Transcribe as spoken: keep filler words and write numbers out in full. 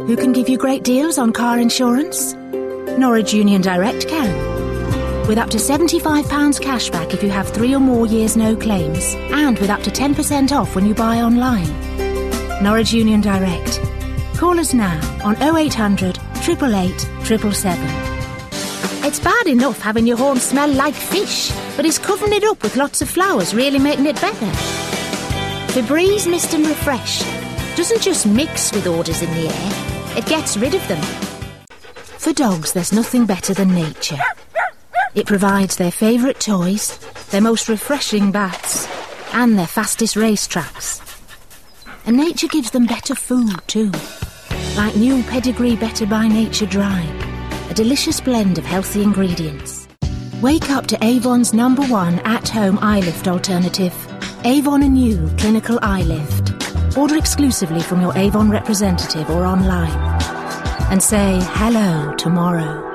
Who can give you great deals on car insurance? Norwich Union Direct can. With up to seventy-five pounds cashback if you have three or more years no claims, and with up to ten percent off when you buy online. Norwich Union Direct. Call us now on oh eight hundred, eight eight eight, seven seven seven. It's bad enough having your home smell like fish, but is covering it up with lots of flowers really making it better? Febreze Mist and Refresh doesn't just mix with odours in the air, it gets rid of them. For dogs, there's nothing better than nature. It provides their favourite toys, their most refreshing baths, and their fastest racetracks. And nature gives them better food too, like new Pedigree Better by Nature Dry, a delicious blend of healthy ingredients. Wake up to Avon's number one at-home eye lift alternative, Avon Anew Clinical Eye Lift. Order exclusively from your Avon representative or online. And say hello tomorrow.